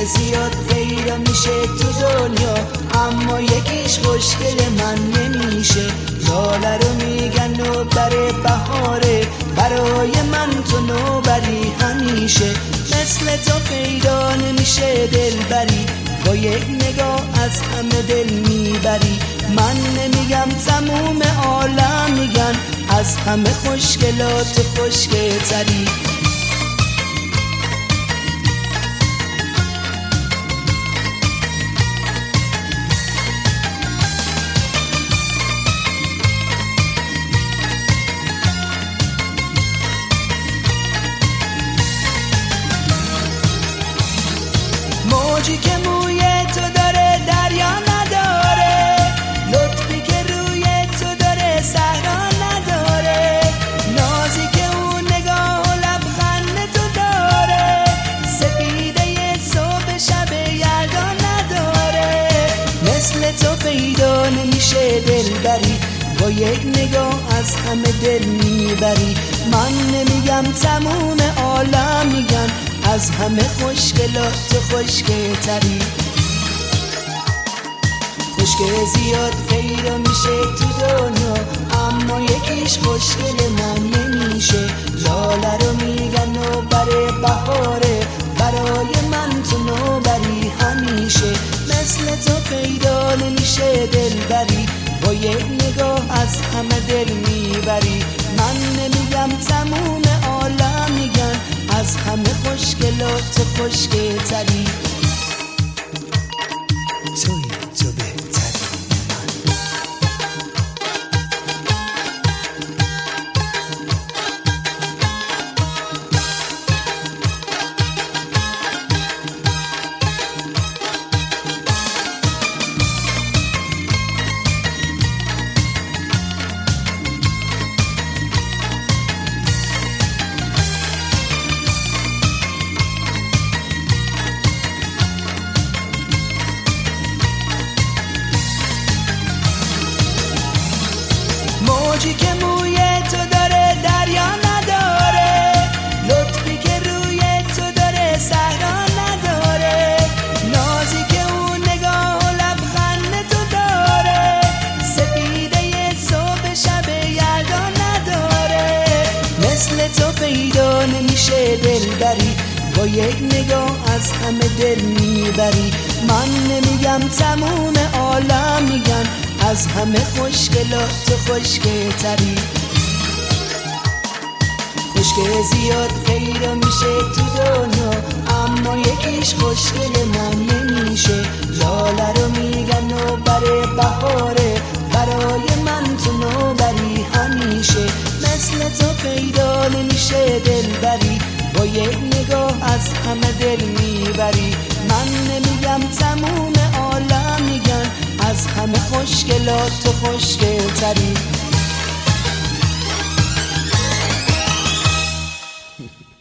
زیاد پیدا میشه تو دنیا، اما یکیش خوشگل من نمیشه. لاله رو میگن نوبر بهاره، برای من تو نوبری همیشه. مثل تو پیدا نمیشه دلبری، با یک نگاه از همه دل میبری. من نمیگم تموم عالم میگن، از همه خوشگلات خوشگل‌تری. موجی که موی تو داره دریا نداره، لطفی که روی تو داره صحرا نداره، نازی که اون نگاه و لبخند تو داره، سپیده صبح شب یلدا نداره. مثل تو پیدا نمیشه دلبری، با یک نگاه از همه دل میبری. من نمیگم تموم عالم میگن، از همه خوشگلات خوشگل‌تری. خوشگل زیاد پیدا میشه تو دنیا، اما یکیش خوشگل من نمیشه. لاله رو میگن نوبر بهاره، برای من تو نوبری همیشه. مثل تو پیدا نمیشه دلبری، با یک نگاه از همه دل میبری. من نمیگم تموم عالم میگن، از همه خوشگلات خوشگل‌تری. توی تو بهتری من. موجی که موی تو داره دریا نداره، لطفی که روی تو داره صحرا نداره، نازی که اون نگاه و لبخند تو داره، سپیده صبح شب یلدا نداره. مثل تو پیدا نمیشه دلبری، با یک نگاه از همه دل میبری. من نمیگم تموم عالم میگن، از همه خوشگلات خوشگل‌تری. خوشگل زیاد پیدا میشه تو دنیا، اما یکیش خوشگل من نمیشه. لاله رو میگن نوبر بهاره، برای من تو نوبری همیشه. مثل تو پیدا نمیشه دلبری، با یک نگاه از همه دل میبری. من نمیگم تموم عالم میگن، از همه خوشگلات خوشگل‌تری.